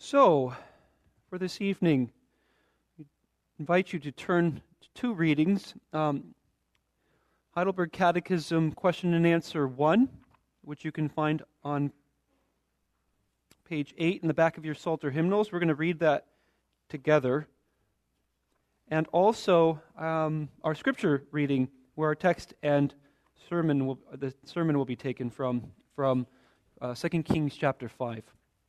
So, for this evening, I invite you to turn to two readings. Heidelberg Catechism Question and Answer 1, which you can find on page 8 in the back of your Psalter hymnals. We're going to read that together. And also our scripture reading, where our text and the sermon will be taken from 2 Kings chapter 5.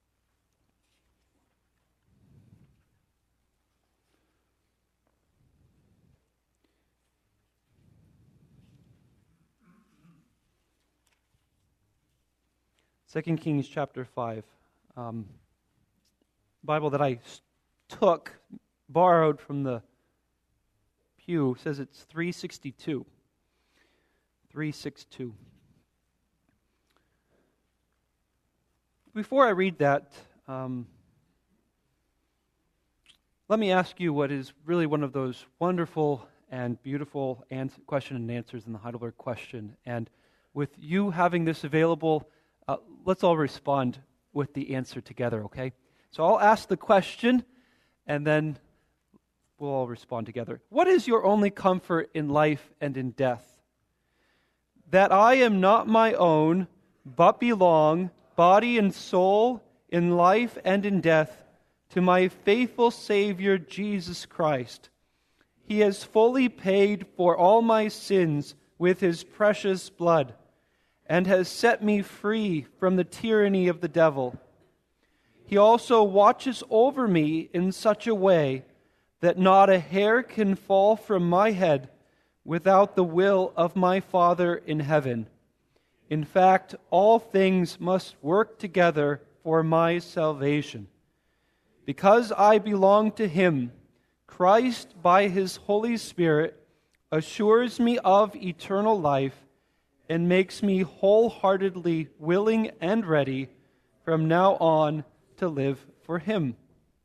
Second Kings chapter 5, Bible that I borrowed from the pew, says it's 362. 362. Before I read that, let me ask you what is really one of those wonderful and beautiful question and answers in the Heidelberg question. And with you having this available, let's all respond with the answer together, okay? So I'll ask the question, and then we'll all respond together. What is your only comfort in life and in death? That I am not my own, but belong, body and soul, in life and in death, to my faithful Savior, Jesus Christ. He has fully paid for all my sins with His precious blood, and has set me free from the tyranny of the devil. He also watches over me in such a way that not a hair can fall from my head without the will of my Father in heaven. In fact, all things must work together for my salvation. Because I belong to Him, Christ, by His Holy Spirit, assures me of eternal life and makes me wholeheartedly willing and ready from now on to live for Him.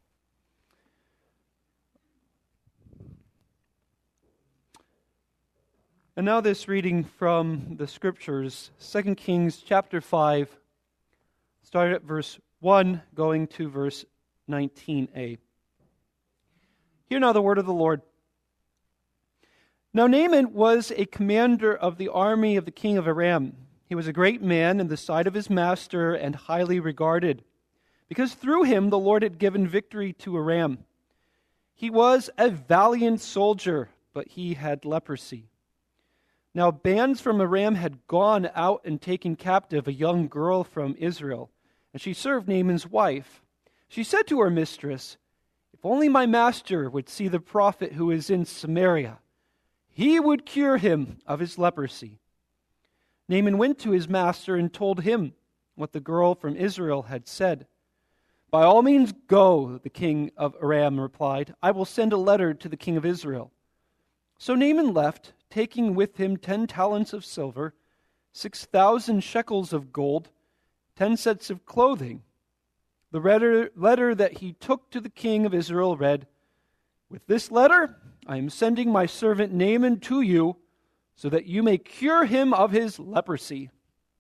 And now this reading from the Scriptures, 2 Kings chapter 5, start at verse 1, going to verse 19a. Hear now the word of the Lord. Now Naaman was a commander of the army of the king of Aram. He was a great man in the sight of his master and highly regarded, because through him the Lord had given victory to Aram. He was a valiant soldier, but he had leprosy. Now bands from Aram had gone out and taken captive a young girl from Israel, and she served Naaman's wife. She said to her mistress, "If only my master would see the prophet who is in Samaria, he would cure him of his leprosy." Naaman went to his master and told him what the girl from Israel had said. "By all means go," the king of Aram replied. "I will send a letter to the king of Israel." So Naaman left, taking with him 10 talents of silver, 6,000 shekels of gold, 10 sets of clothing. The letter that he took to the king of Israel read, "With this letter I am sending my servant Naaman to you, so that you may cure him of his leprosy."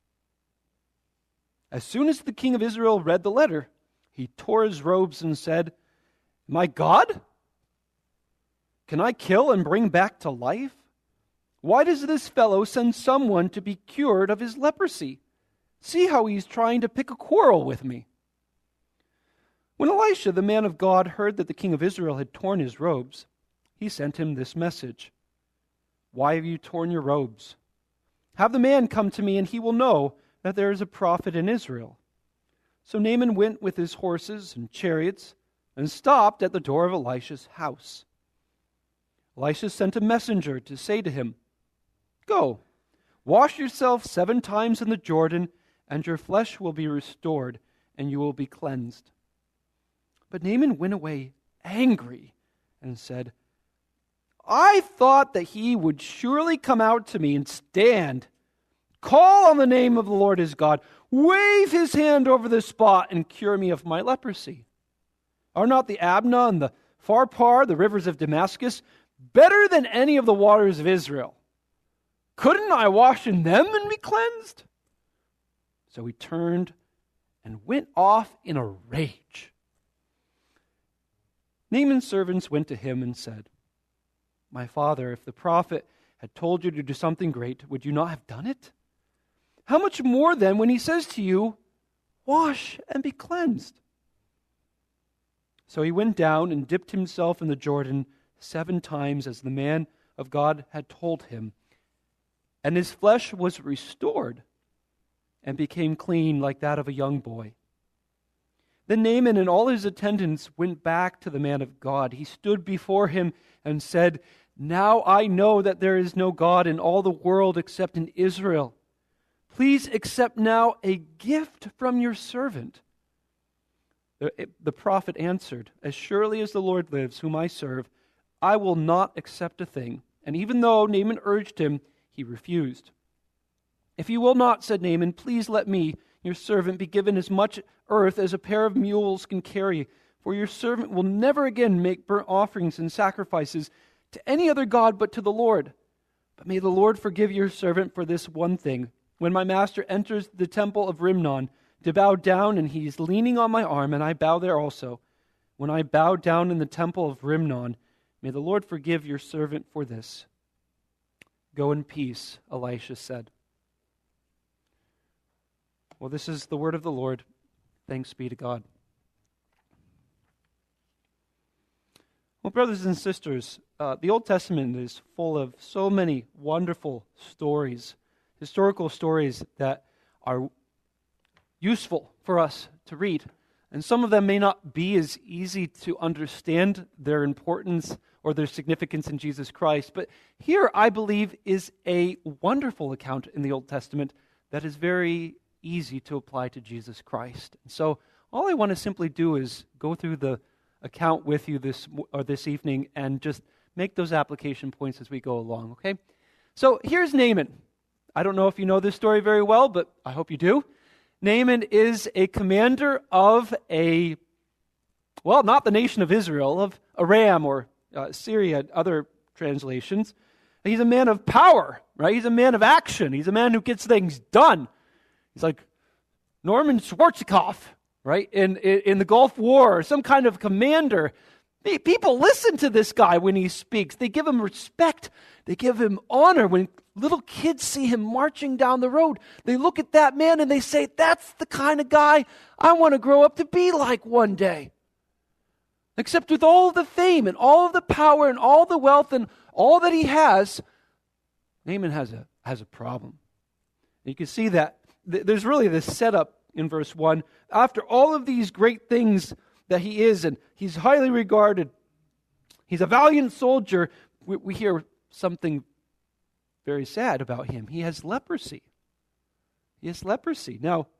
As soon as the king of Israel read the letter, he tore his robes and said, "Am I God? Can I kill and bring back to life? Why does this fellow send someone to be cured of his leprosy? See how he's trying to pick a quarrel with me." When Elisha, the man of God, heard that the king of Israel had torn his robes, he sent him this message: "Why have you torn your robes? Have the man come to me, and he will know that there is a prophet in Israel." So Naaman went with his horses and chariots and stopped at the door of Elisha's house. Elisha sent a messenger to say to him, "Go, wash yourself 7 times in the Jordan, and your flesh will be restored, and you will be cleansed." But Naaman went away angry and said, "I thought that he would surely come out to me and stand, call on the name of the Lord his God, wave his hand over the spot, and cure me of my leprosy. Are not the Abna and the Pharpar, the rivers of Damascus, better than any of the waters of Israel? Couldn't I wash in them and be cleansed?" So he turned and went off in a rage. Naaman's servants went to him and said, "My father, if the prophet had told you to do something great, would you not have done it? How much more then when he says to you, 'Wash and be cleansed'?" So he went down and dipped himself in the Jordan 7 times as the man of God had told him, and his flesh was restored and became clean like that of a young boy. Then Naaman and all his attendants went back to the man of God. He stood before him and said, "Now I know that there is no God in all the world except in Israel. Please accept now a gift from your servant." The prophet answered, "As surely as the Lord lives, whom I serve, I will not accept a thing." And even though Naaman urged him, he refused. "If you will not," said Naaman, "please let me, your servant, be given as much earth as a pair of mules can carry, for your servant will never again make burnt offerings and sacrifices to any other god but to the Lord. But may the Lord forgive your servant for this one thing. When my master enters the temple of Rimnon to bow down, and he is leaning on my arm, and I bow there also, when I bow down in the temple of Rimnon, may the Lord forgive your servant for this." "Go in peace," Elisha said. Well, this is the word of the Lord. Thanks be to God. Well, brothers and sisters, the Old Testament is full of so many wonderful stories, historical stories that are useful for us to read. And some of them may not be as easy to understand their importance or their significance in Jesus Christ. But here, I believe, is a wonderful account in the Old Testament that is very easy to apply to Jesus Christ. And so all I want to simply do is go through the account with you this evening and just make those application points as we go along, okay? So here's Naaman. I don't know if you know this story very well, but I hope you do. Naaman is a commander of not the nation of Israel, of Aram or Syria, other translations. He's a man of power, right? He's a man of action. He's a man who gets things done. He's like Norman Schwarzkopf, right, in the Gulf War, or some kind of commander. People listen to this guy when he speaks. They give him respect. They give him honor. When little kids see him marching down the road, they look at that man and they say, "That's the kind of guy I want to grow up to be like one day." Except with all of the fame and all of the power and all the wealth and all that he has, Naaman has a problem. And you can see that there's really this setup in verse 1. After all of these great things that he is, and he's highly regarded, he's a valiant soldier, we hear something very sad about him. He has leprosy. He has leprosy. Now,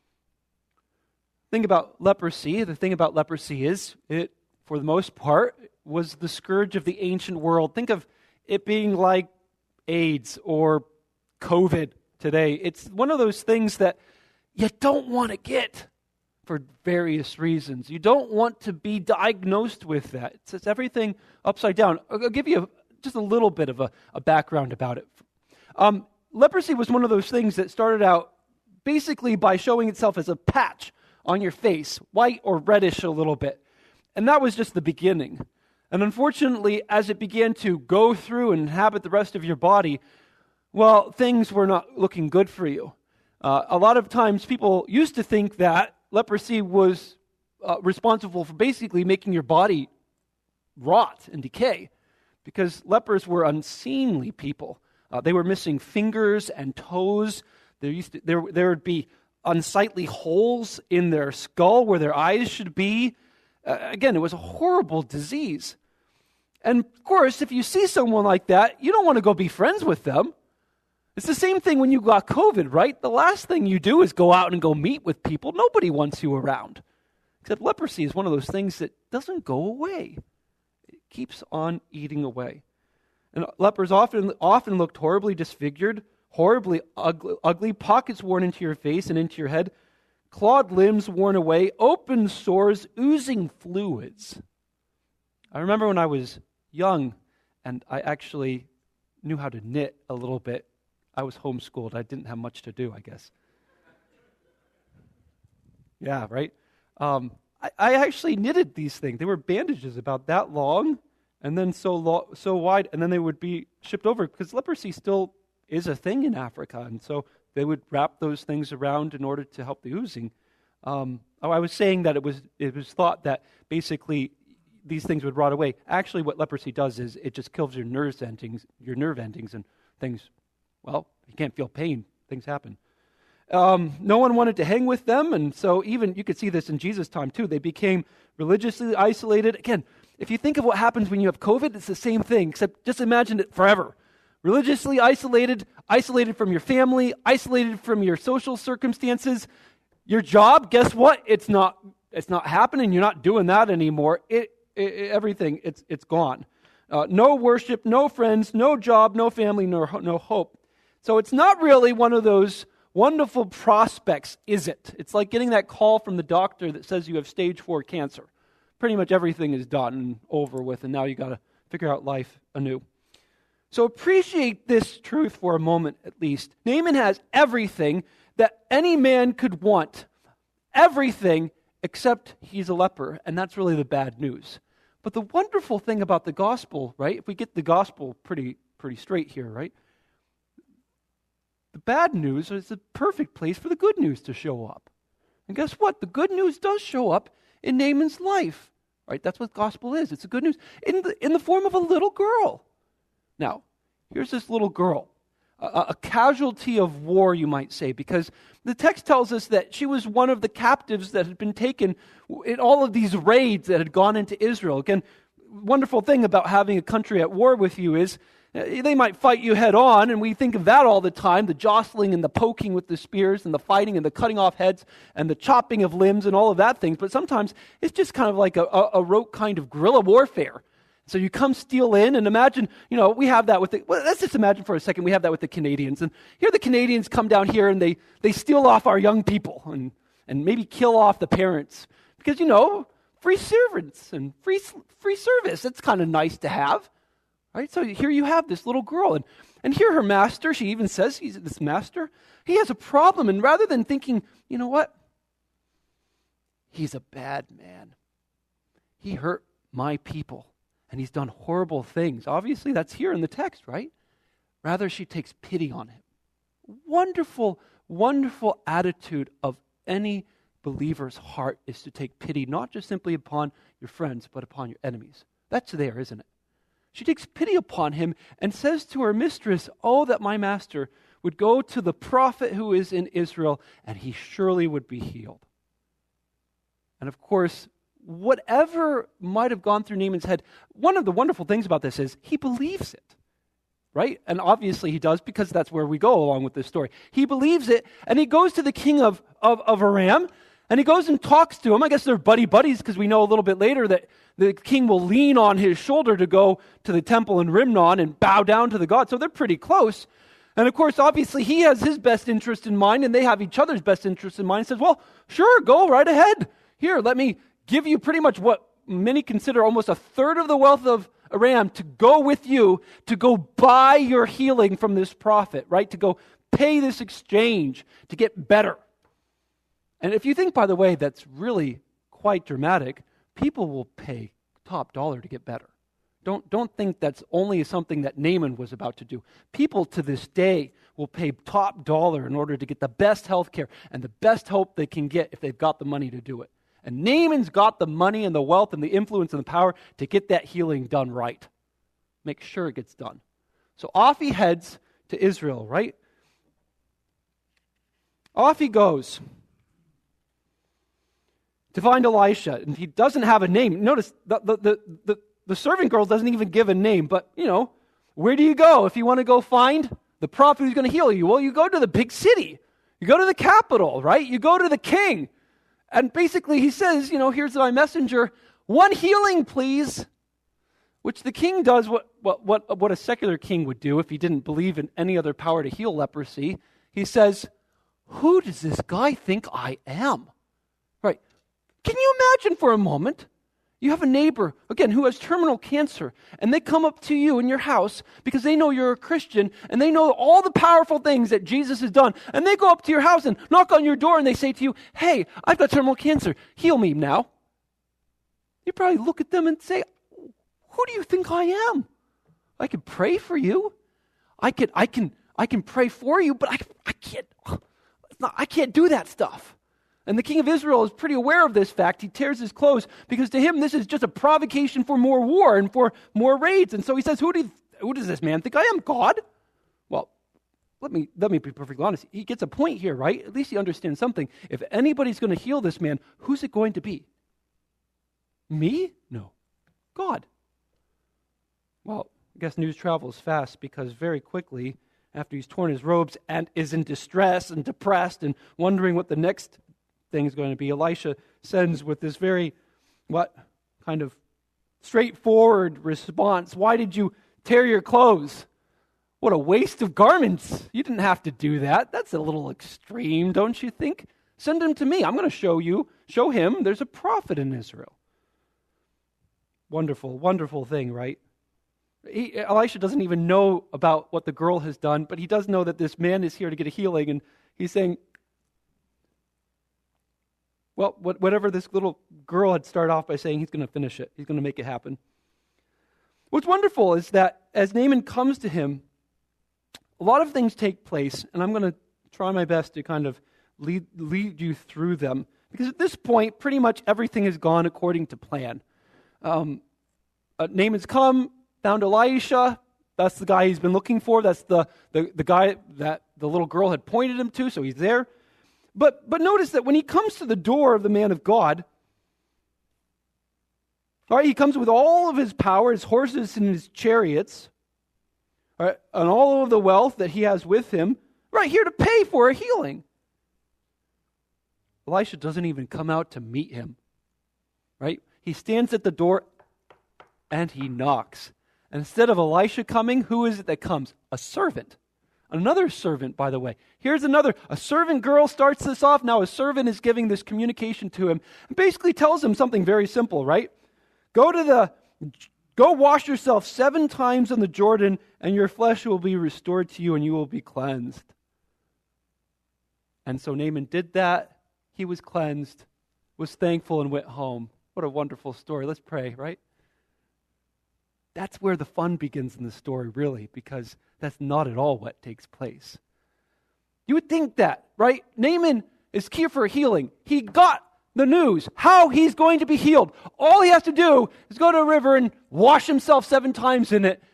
the thing about leprosy is, it, for the most part, was the scourge of the ancient world. Think of it being like AIDS or COVID today. It's one of those things that you don't want to get for various reasons. You don't want to be diagnosed with that. It sets everything upside down. I'll give you just a little bit of a background about it. Leprosy was one of those things that started out basically by showing itself as a patch on your face, white or reddish a little bit. And that was just the beginning. And unfortunately, as it began to go through and inhabit the rest of your body, well, things were not looking good for you. A lot of times people used to think that leprosy was responsible for basically making your body rot and decay, because lepers were unseemly people. They were missing fingers and toes. There would be unsightly holes in their skull where their eyes should be. Again, it was a horrible disease. And of course, if you see someone like that, you don't want to go be friends with them. It's the same thing when you got COVID, right? The last thing you do is go out and go meet with people. Nobody wants you around. Except leprosy is one of those things that doesn't go away. It keeps on eating away. And lepers often looked horribly disfigured, horribly ugly, pockets worn into your face and into your head, clawed limbs worn away, open sores, oozing fluids. I remember when I was young and I actually knew how to knit a little bit. I was homeschooled. I didn't have much to do, I guess. Yeah, right? I actually knitted these things. They were bandages about that long and then so wide, and then they would be shipped over because leprosy still is a thing in Africa, and so they would wrap those things around in order to help the oozing. I was saying that it was thought that basically these things would rot away. Actually, what leprosy does is it just kills your nerve endings, and things. Well, you can't feel pain. Things happen. No one wanted to hang with them, and so even you could see this in Jesus' time too. They became religiously isolated. Again, if you think of what happens when you have COVID, it's the same thing, except just imagine it forever. Religiously isolated from your family, isolated from your social circumstances. Your job, guess what? It's not happening. You're not doing that anymore. Everything, it's gone. No worship, no friends, no job, no family, no hope. So it's not really one of those wonderful prospects, is it? It's like getting that call from the doctor that says you have stage 4 cancer. Pretty much everything is done and over with, and now you got to figure out life anew. So appreciate this truth for a moment at least. Naaman has everything that any man could want. Everything except he's a leper, and that's really the bad news. But the wonderful thing about the gospel, right? If we get the gospel pretty straight here, right? The bad news is the perfect place for the good news to show up. And guess what? The good news does show up in Naaman's life, right? That's what gospel is. It's the good news in the form of a little girl. Now, here's this little girl, a casualty of war, you might say, because the text tells us that she was one of the captives that had been taken in all of these raids that had gone into Israel. Again, wonderful thing about having a country at war with you is they might fight you head on, and we think of that all the time, the jostling and the poking with the spears and the fighting and the cutting off heads and the chopping of limbs and all of that things. But sometimes it's just kind of like a rote kind of guerrilla warfare. So you come steal in, and imagine, we have that with let's just imagine for a second we have that with the Canadians. And here the Canadians come down here and they steal off our young people and maybe kill off the parents. Because, free servants and free service, it's kind of nice to have. Right? So here you have this little girl, and here her master, she even says, this master, he has a problem, and rather than thinking, you know what? He's a bad man. He hurt my people, and he's done horrible things. Obviously, that's here in the text, right? Rather, she takes pity on him. Wonderful, wonderful attitude of any believer's heart is to take pity, not just simply upon your friends, but upon your enemies. That's there, isn't it? She takes pity upon him and says to her mistress, "Oh, that my master would go to the prophet who is in Israel, and he surely would be healed." And of course, whatever might have gone through Naaman's head, one of the wonderful things about this is he believes it, right? And obviously he does, because that's where we go along with this story. He believes it, and he goes to the king of Aram, and he goes and talks to him. I guess they're buddies, because we know a little bit later that the king will lean on his shoulder to go to the temple in Rimnon and bow down to the god. So they're pretty close. And of course, obviously, he has his best interest in mind, and they have each other's best interest in mind. He says, well, sure, go right ahead. Here, let me give you pretty much what many consider almost a third of the wealth of Aram to go with you, to go buy your healing from this prophet, right? To go pay this exchange to get better. And if you think, by the way, that's really quite dramatic, people will pay top dollar to get better. Don't think that's only something that Naaman was about to do. People to this day will pay top dollar in order to get the best health care and the best hope they can get if they've got the money to do it. And Naaman's got the money and the wealth and the influence and the power to get that healing done right. Make sure it gets done. So off he heads to Israel, right? Off he goes to find Elisha. And he doesn't have a name. Notice the servant girl doesn't even give a name, but, where do you go if you want to go find the prophet who's going to heal you? Well, you go to the big city. You go to the capital, right? You go to the king. And basically he says, here's my messenger, one healing, please. Which the king does what a secular king would do if he didn't believe in any other power to heal leprosy. He says, who does this guy think I am? Right. Can you imagine for a moment? You have a neighbor, again, who has terminal cancer, and they come up to you in your house because they know you're a Christian, and they know all the powerful things that Jesus has done, and they go up to your house and knock on your door, and they say to you, hey, I've got terminal cancer, heal me now. You'd probably look at them and say, who do you think I am? I can pray for you. I can pray for you, but I can't do that stuff. And the king of Israel is pretty aware of this fact. He tears his clothes because to him this is just a provocation for more war and for more raids. And so he says, who does this man think I am? God? Well, let me be perfectly honest. He gets a point here, right? At least he understands something. If anybody's going to heal this man, who's it going to be? Me? No. God. Well, I guess news travels fast because very quickly, after he's torn his robes and is in distress and depressed and wondering what the next thing is going to be, Elisha sends with this very, kind of straightforward response. Why did you tear your clothes? What a waste of garments. You didn't have to do that. That's a little extreme, don't you think? Send him to me. I'm going to show him there's a prophet in Israel. Wonderful, wonderful thing, right? Elisha doesn't even know about what the girl has done, but he does know that this man is here to get a healing, and he's saying, well, whatever this little girl had started off by saying, he's going to finish it. He's going to make it happen. What's wonderful is that as Naaman comes to him, a lot of things take place, and I'm going to try my best to kind of lead you through them, because at this point, pretty much everything has gone according to plan. Naaman's come, found Elisha. That's the guy he's been looking for. That's the guy that the little girl had pointed him to, so he's there. But notice that when he comes to the door of the man of God, all right, he comes with all of his power, his horses and his chariots, all right, and all of the wealth that he has with him, right here to pay for a healing. Elisha doesn't even come out to meet him, right? He stands at the door and he knocks. And instead of Elisha coming, who is it that comes? A servant. Another servant, by the way. Here's a servant girl starts this off. Now a servant is giving this communication to him and basically tells him something very simple, right? Go wash yourself 7 times in the Jordan and your flesh will be restored to you and you will be cleansed. And so Naaman did that. He was cleansed, was thankful, and went home. What a wonderful story. Let's pray, right? That's where the fun begins in the story, really, because that's not at all what takes place. You would think that, right? Naaman is here for healing. He got the news, how he's going to be healed. All he has to do is go to a river and wash himself 7 times in it.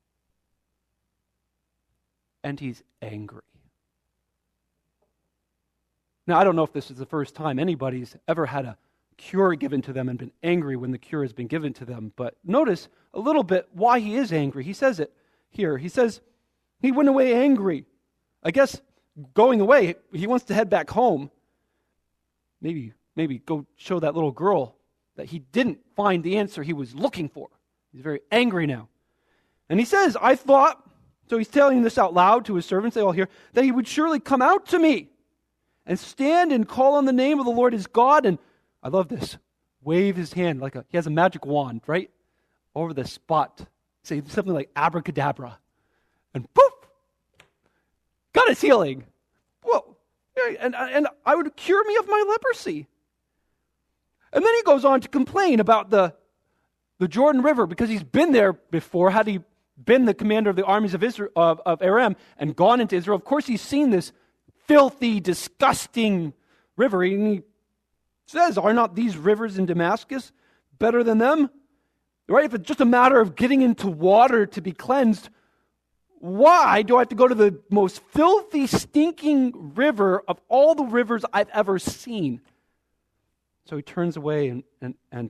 And he's angry. Now, I don't know if this is the first time anybody's ever had a cure given to them and been angry when the cure has been given to them. But notice a little bit why he is angry. He says it here. He says he went away angry. I guess going away, he wants to head back home. Maybe go show that little girl that he didn't find the answer he was looking for. He's very angry now. And he says, I thought, so he's telling this out loud to his servants, they all hear, that he would surely come out to me and stand and call on the name of the Lord his God, and I love this, wave his hand like he has a magic wand, right? Over the spot. Say something like abracadabra. And poof! Got his healing. Whoa. And I would cure me of my leprosy. And then he goes on to complain about the Jordan River because he's been there before. Had he been the commander of the armies of Israel, of Aram and gone into Israel, of course he's seen this filthy, disgusting river. And he says, are not these rivers in Damascus better than them? Right? If it's just a matter of getting into water to be cleansed, why do I have to go to the most filthy, stinking river of all the rivers I've ever seen? So he turns away and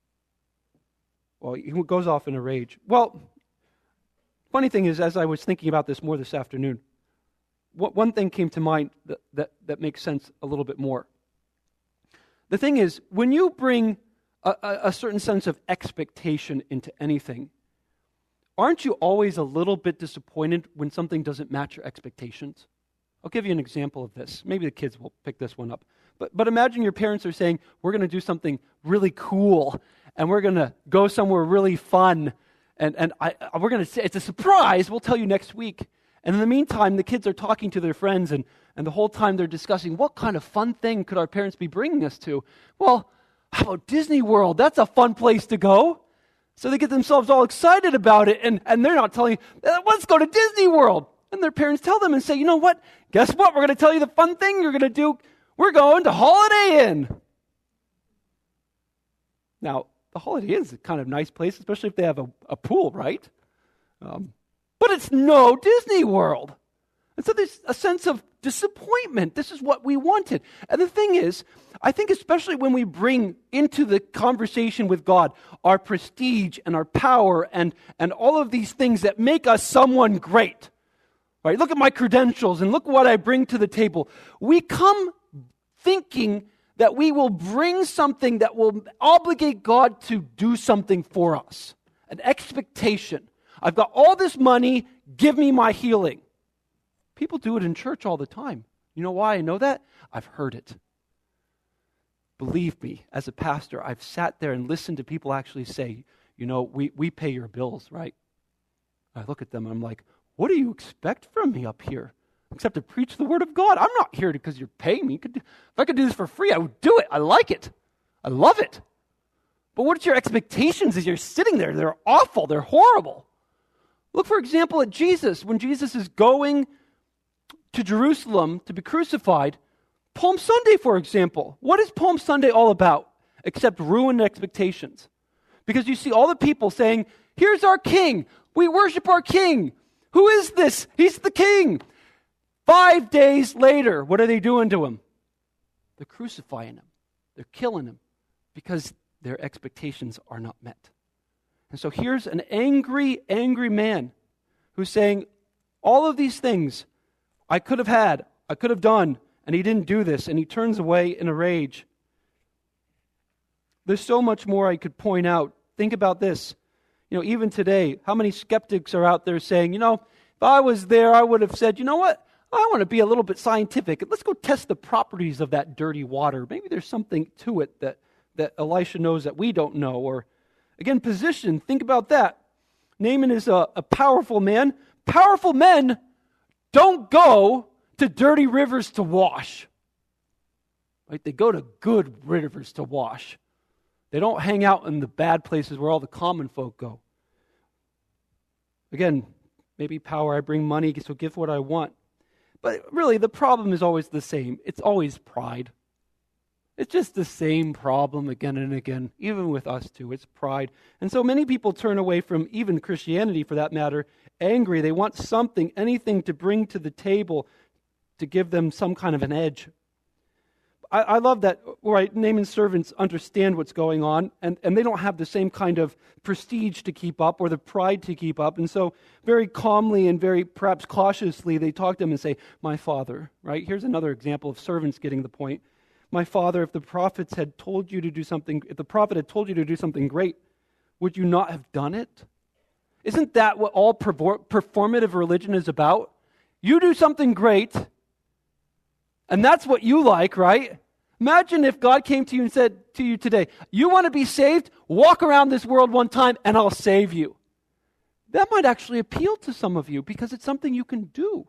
he goes off in a rage. Well, funny thing is, as I was thinking about this more this afternoon, one thing came to mind that makes sense a little bit more. The thing is, when you bring a certain sense of expectation into anything, aren't you always a little bit disappointed when something doesn't match your expectations? I'll give you an example of this. Maybe the kids will pick this one up. But imagine your parents are saying, we're going to do something really cool, and we're going to go somewhere really fun, and we're going to say, it's a surprise, we'll tell you next week. And in the meantime, the kids are talking to their friends, and the whole time they're discussing, what kind of fun thing could our parents be bringing us to? Well, How about Disney World? That's a fun place to go. So they get themselves all excited about it, and they're not telling you, let's go to Disney World. And their parents tell them and say, you know what? Guess what? We're going to tell you the fun thing you're going to do. We're going to Holiday Inn. Now, the Holiday Inn is a kind of nice place, especially if they have a pool, right? But it's no Disney World. And so there's a sense of disappointment. This is what we wanted. And the thing is, I think especially when we bring into the conversation with God our prestige and our power and all of these things that make us someone great, right? Look at my credentials and look what I bring to the table. We come thinking that we will bring something that will obligate God to do something for us. An expectation. I've got all this money, give me my healing. People do it in church all the time. You know why I know that? I've heard it. Believe me, as a pastor, I've sat there and listened to people actually say, you know, we pay your bills, right? I look at them and I'm like, what do you expect from me up here? Except to preach the word of God. I'm not here because you're paying me. If I could do this for free, I would do it. I like it. I love it. But what's your expectations as you're sitting there? They're awful. They're horrible. Look, for example, at Jesus. When Jesus is going to Jerusalem to be crucified, Palm Sunday, for example. What is Palm Sunday all about except ruined expectations? Because you see all the people saying, here's our king. We worship our king. Who is this? He's the king. 5 days later, what are they doing to him? They're crucifying him. They're killing him because their expectations are not met. And so here's an angry, angry man who's saying, all of these things I could have had, I could have done, and he didn't do this, and he turns away in a rage. There's so much more I could point out. Think about this. You know, even today, how many skeptics are out there saying, you know, if I was there, I would have said, you know what? I want to be a little bit scientific. Let's go test the properties of that dirty water. Maybe there's something to it that Elisha knows that we don't know. Or, again, position. Think about that. Naaman is a powerful man. Powerful men don't go to dirty rivers to wash. Right? They go to good rivers to wash. They don't hang out in the bad places where all the common folk go. Again, maybe power, I bring money, so give what I want. But really, the problem is always the same. It's always pride. It's just the same problem again and again, even with us too. It's pride. And so many people turn away from even Christianity, for that matter, angry. They want something, anything to bring to the table to give them some kind of an edge. I love that, right, Naaman's servants understand what's going on, and they don't have the same kind of prestige to keep up or the pride to keep up. And so very calmly and very perhaps cautiously, they talk to him and say, my father, right? Here's another example of servants getting the point. My father, if the prophets had told you to do something, if the prophet had told you to do something great, would you not have done it? Isn't that what all performative religion is about? You do something great, and that's what you like, right? Imagine if God came to you and said to you today, you want to be saved? Walk around this world one time and I'll save you. That might actually appeal to some of you because it's something you can do.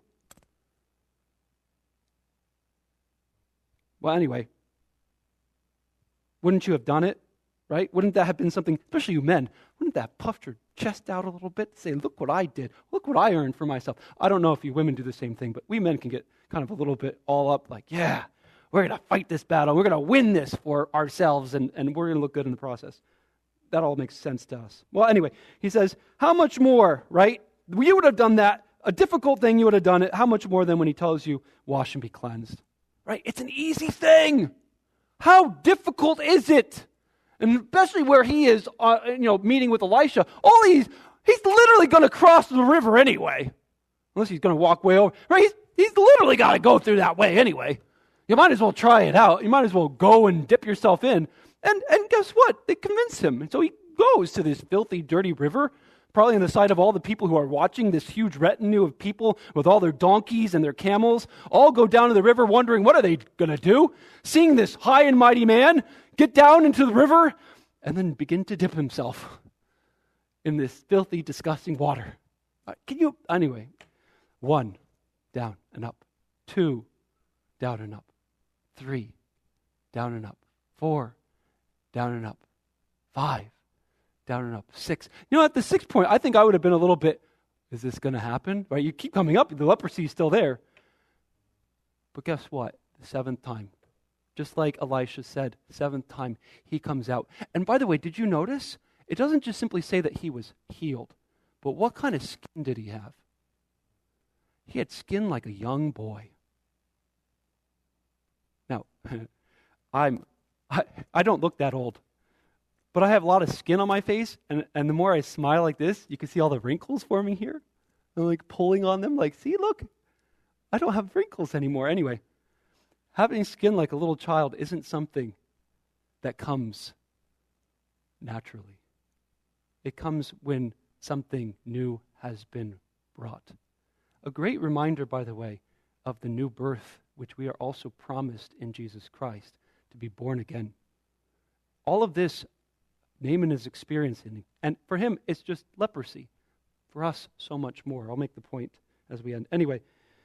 Well, anyway, wouldn't you have done it? Right? Wouldn't that have been something, especially you men, wouldn't that have puffed your chest out a little bit? Say, look what I did. Look what I earned for myself. I don't know if you women do the same thing, but we men can get kind of a little bit all up like, yeah, we're going to fight this battle. We're going to win this for ourselves, and we're going to look good in the process. That all makes sense to us. Well, anyway, he says, how much more, right? You would have done that. A difficult thing, you would have done it. How much more than when he tells you, wash and be cleansed? Right? It's an easy thing. How difficult is it? And especially where he is, meeting with Elisha. He's literally going to cross the river anyway. Unless he's going to walk way over. Right? He's literally got to go through that way anyway. You might as well try it out. You might as well go and dip yourself in. And guess what? They convince him. And so he goes to this filthy, dirty river, probably on the side of all the people who are watching, this huge retinue of people with all their donkeys and their camels, all go down to the river wondering, what are they going to do? Seeing this high and mighty man get down into the river and then begin to dip himself in this filthy, disgusting water. Anyway, 1, down and up. 2, down and up. 3, down and up. 4, down and up. 5, down and up. 6. You know, at the 6th point, I think I would have been a little bit, is this going to happen? Right? You keep coming up, the leprosy is still there. But guess what? The 7th time, just like Elisha said, 7th time, he comes out. And by the way, did you notice? It doesn't just simply say that he was healed, but what kind of skin did he have? He had skin like a young boy. Now, I don't look that old, but I have a lot of skin on my face, and the more I smile like this, you can see all the wrinkles forming here. I'm like pulling on them, like, see, look, I don't have wrinkles anymore. Anyway, having skin like a little child isn't something that comes naturally. It comes when something new has been brought. A great reminder, by the way, of the new birth, which we are also promised in Jesus Christ, to be born again. All of this Naaman is experiencing, and for him, it's just leprosy. For us, so much more. I'll make the point as we end. Anyway,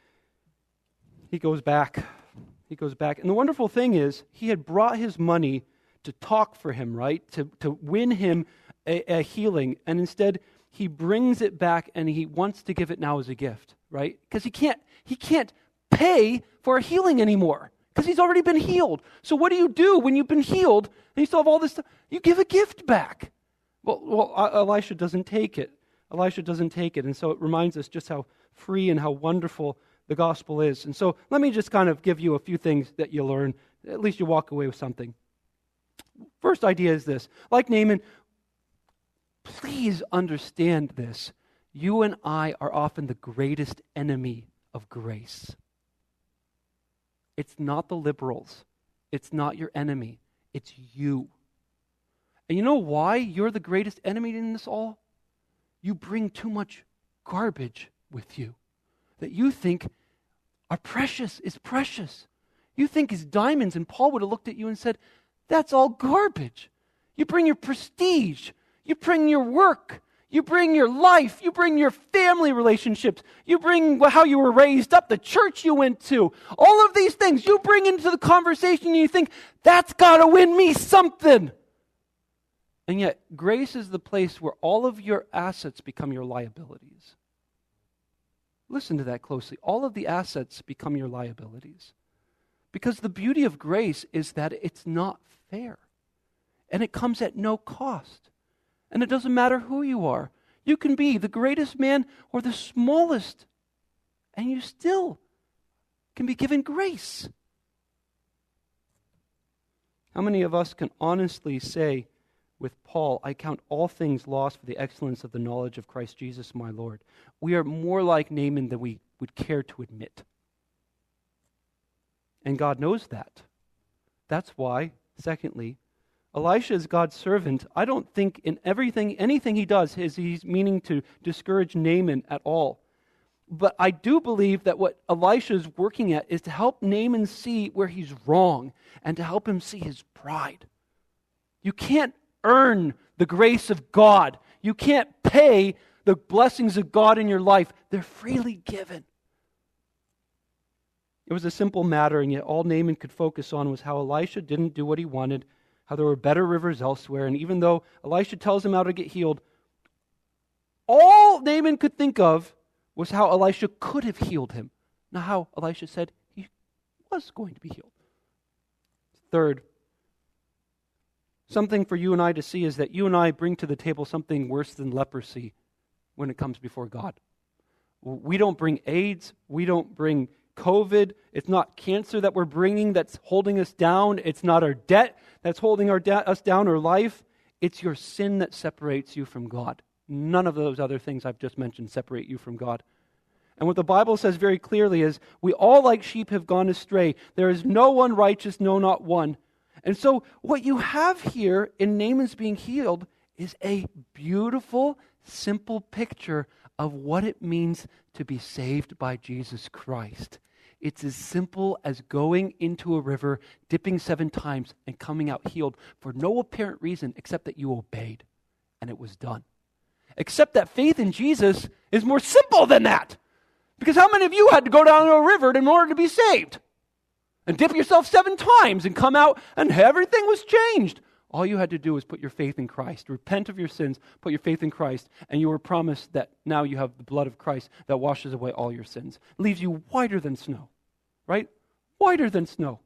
he goes back. He goes back. And the wonderful thing is, he had brought his money to talk for him, right? To win him a healing. And instead, he brings it back and he wants to give it now as a gift, right? Because he can't pay for a healing anymore because he's already been healed. So what do you do when you've been healed and you still have all this stuff? You give a gift back. Well, Elisha doesn't take it. Elisha doesn't take it. And so it reminds us just how free and how wonderful the gospel is. And so let me just kind of give you a few things that you learn. At least you walk away with something. First idea is this. Like Naaman, please understand this. You and I are often the greatest enemy of grace. It's not the liberals. It's not your enemy. It's you. And you know why you're the greatest enemy in this all? You bring too much garbage with you that you think are precious, is precious. You think is diamonds, and Paul would have looked at you and said, that's all garbage. You bring your prestige. You bring your work. You bring your life. You bring your family relationships. You bring how you were raised up, the church you went to. All of these things you bring into the conversation and you think, that's got to win me something. And yet, grace is the place where all of your assets become your liabilities. Listen to that closely. All of the assets become your liabilities. Because the beauty of grace is that it's not fair. And it comes at no cost. And it doesn't matter who you are. You can be the greatest man or the smallest. And you still can be given grace. How many of us can honestly say with Paul, I count all things lost for the excellence of the knowledge of Christ Jesus my Lord? We are more like Naaman than we would care to admit. And God knows that. That's why, secondly, Elisha is God's servant. I don't think in anything he does is he's meaning to discourage Naaman at all. But I do believe that what Elisha is working at is to help Naaman see where he's wrong and to help him see his pride. You can't earn the grace of God. You can't pay the blessings of God in your life. They're freely given. It was a simple matter, and yet all Naaman could focus on was how Elisha didn't do what he wanted, how there were better rivers elsewhere, and even though Elisha tells him how to get healed, all Naaman could think of was how Elisha could have healed him, not how Elisha said he was going to be healed. Third, something for you and I to see is that you and I bring to the table something worse than leprosy when it comes before God. We don't bring AIDS. We don't bring COVID. It's not cancer that we're bringing that's holding us down. It's not our debt that's holding us down or life. It's your sin that separates you from God. None of those other things I've just mentioned separate you from God. And what the Bible says very clearly is, we all like sheep have gone astray. There is no one righteous, no, not one. And so what you have here in Naaman's being healed is a beautiful, simple picture of what it means to be saved by Jesus Christ. It's as simple as going into a river, dipping 7 times, and coming out healed for no apparent reason except that you obeyed, and it was done. Except that faith in Jesus is more simple than that. Because how many of you had to go down to a river in order to be saved? And dip yourself 7 times and come out and everything was changed? All you had to do was put your faith in Christ. Repent of your sins, put your faith in Christ, and you were promised that now you have the blood of Christ that washes away all your sins. It leaves you whiter than snow, right? Whiter than snow.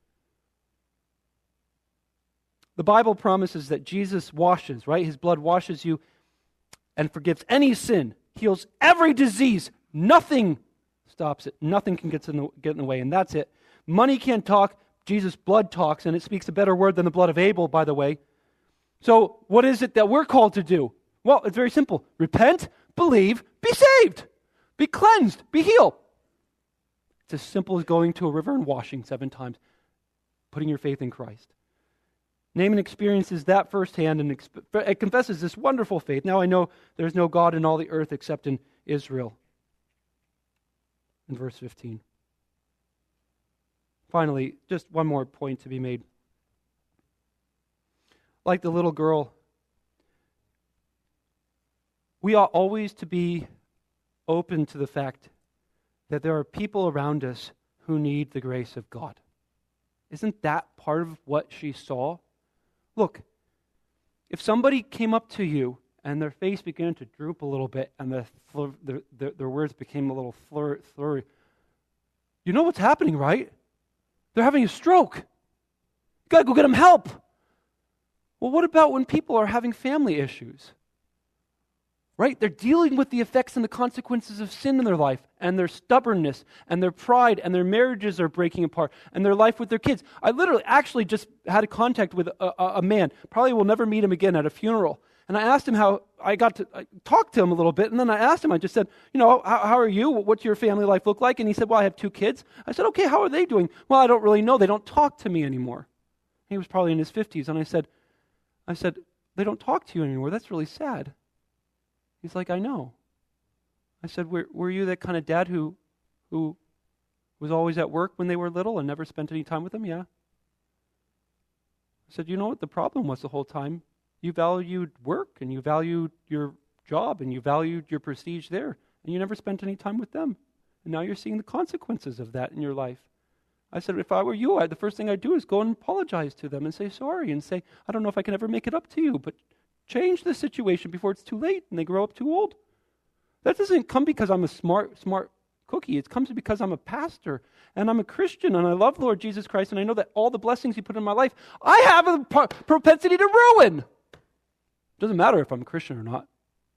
The Bible promises that Jesus washes, right? His blood washes you and forgives any sin, heals every disease. Nothing stops it. Nothing can get in the way, and that's it. Money can't talk. Jesus' blood talks, and it speaks a better word than the blood of Abel, by the way. So what is it that we're called to do? Well, it's very simple. Repent, believe, be saved, be cleansed, be healed. It's as simple as going to a river and washing 7 times, putting your faith in Christ. Naaman experiences that firsthand and it confesses this wonderful faith. Now I know there's no God in all the earth except in Israel. In verse 15. Finally, just one more point to be made. Like the little girl, we ought always to be open to the fact that there are people around us who need the grace of God. Isn't that part of what she saw? Look, if somebody came up to you and their face began to droop a little bit and their words became a little flurry, you know what's happening, right? They're having a stroke. You got to go get them help. Well, what about when people are having family issues? Right? They're dealing with the effects and the consequences of sin in their life and their stubbornness and their pride and their marriages are breaking apart and their life with their kids. I literally actually just had a contact with a man. Probably will never meet him again at a funeral. And I asked him how I got to talk to him a little bit. And then I asked him, I just said, how are you? What's your family life look like? And he said, well, I have 2 kids. I said, okay, how are they doing? Well, I don't really know. They don't talk to me anymore. He was probably in his 50s. And I said, they don't talk to you anymore. That's really sad. He's like, I know. I said, were you that kind of dad who was always at work when they were little and never spent any time with them? Yeah. I said, you know what the problem was the whole time? You valued work and you valued your job and you valued your prestige there and you never spent any time with them. And now you're seeing the consequences of that in your life. I said, if I were you, the first thing I'd do is go and apologize to them and say sorry and say, I don't know if I can ever make it up to you, but change the situation before it's too late and they grow up too old. That doesn't come because I'm a smart cookie. It comes because I'm a pastor and I'm a Christian and I love Lord Jesus Christ and I know that all the blessings He put in my life, I have a propensity to ruin. It doesn't matter if I'm a Christian or not.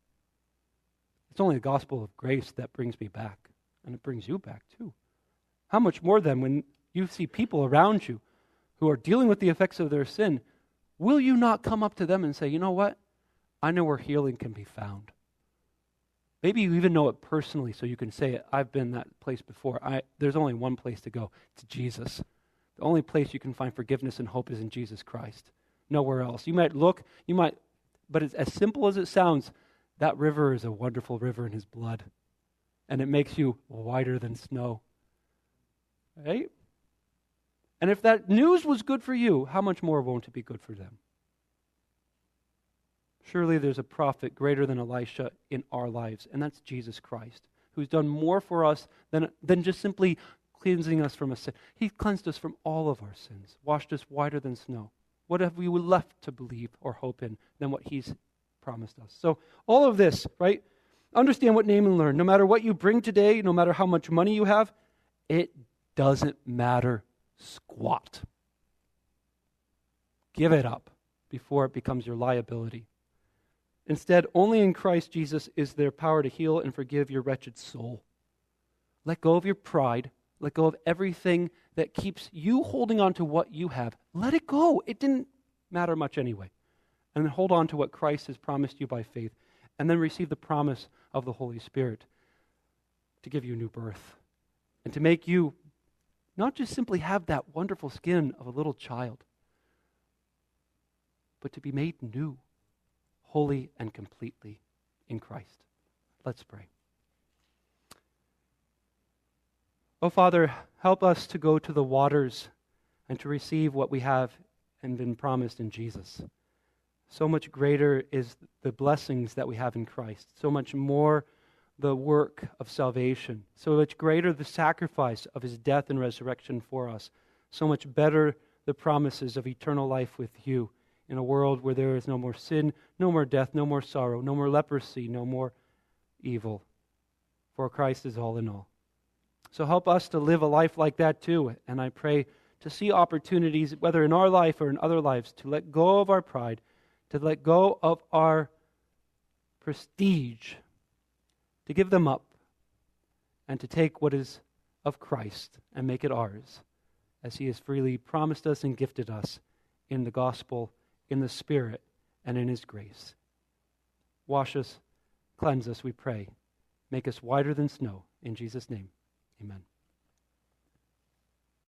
It's only the gospel of grace that brings me back, and it brings you back too. How much more then when you see people around you who are dealing with the effects of their sin, will you not come up to them and say, you know what? I know where healing can be found. Maybe you even know it personally so you can say it. I've been that place before. There's only one place to go. It's Jesus. The only place you can find forgiveness and hope is in Jesus Christ. Nowhere else. You might look, but it's as simple as it sounds. That river is a wonderful river in His blood. And it makes you whiter than snow. Right? And if that news was good for you, how much more won't it be good for them? Surely there's a prophet greater than Elisha in our lives, and that's Jesus Christ, who's done more for us than just simply cleansing us from a sin. He cleansed us from all of our sins, washed us whiter than snow. What have we left to believe or hope in than what He's promised us? So all of this, right? Understand what Naaman learned. No matter what you bring today, no matter how much money you have, it doesn't matter squat. Give it up before it becomes your liability. Instead, only in Christ Jesus is there power to heal and forgive your wretched soul. Let go of your pride. Let go of everything that keeps you holding on to what you have. Let it go. It didn't matter much anyway. And then hold on to what Christ has promised you by faith. And then receive the promise of the Holy Spirit to give you new birth. And to make you not just simply have that wonderful skin of a little child, but to be made new, wholly and completely in Christ. Let's pray. Oh, Father, help us to go to the waters and to receive what we have and been promised in Jesus. So much greater is the blessings that we have in Christ. So much more the work of salvation. So much greater the sacrifice of His death and resurrection for us. So much better the promises of eternal life with you in a world where there is no more sin, no more death, no more sorrow, no more leprosy, no more evil. For Christ is all in all. So help us to live a life like that too. And I pray to see opportunities, whether in our life or in other lives, to let go of our pride, to let go of our prestige, to give them up, and to take what is of Christ and make it ours, as He has freely promised us and gifted us in the gospel, in the Spirit, and in His grace. Wash us, cleanse us, we pray. Make us whiter than snow. In Jesus' name, amen.